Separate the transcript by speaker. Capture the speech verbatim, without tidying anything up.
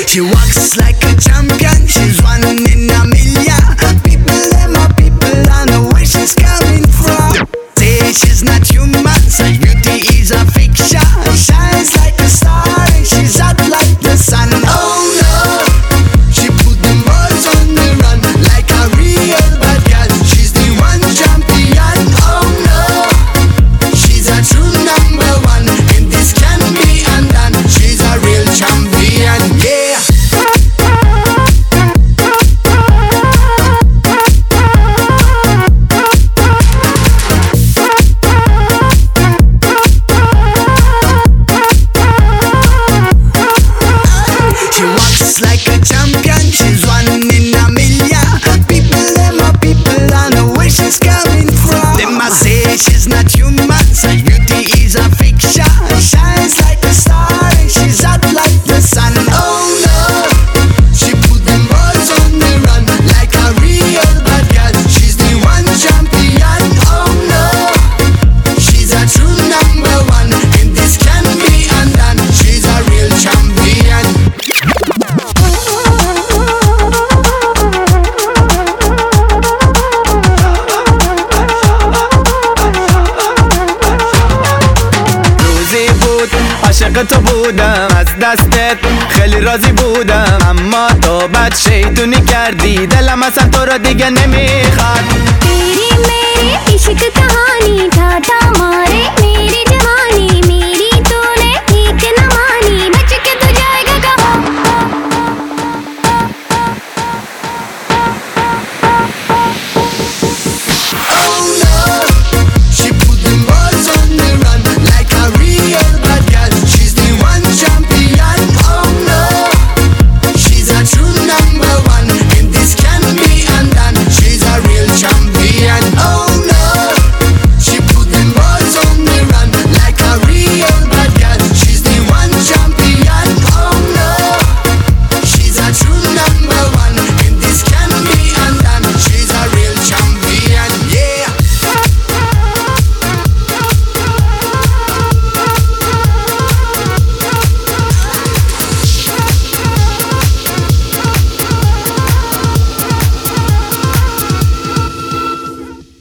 Speaker 1: She walks like a champion, she's one in a million. People, them are people, I know where she's coming from. Say she's not human, such beauty is a fiction. Shines like a star and she's hot like the sun. Oh no, she put them boys on the run like a real bad girl. She's the one champion. Oh no, she's a true number one, and this can be undone. She's a real champion, yeah. She walks like a champion, she's one in a million. People, them are people, I know where she's coming from. They must say she's not human, such beauty is a fiction. Shines like a star and she's hot like the sun. Oh no, she put them boys on the run like a real bad girl. She's the one champion. Oh no, she's a true number one, and this can be undone. She's a real champion.
Speaker 2: عاشق تو بودم از دستت خیلی راضی بودم، اما تو بد شیطونی کردی، دلم اصلا تو را دیگه نمیخواد.
Speaker 3: तेरी मेरी इश्क कहानी था हमारे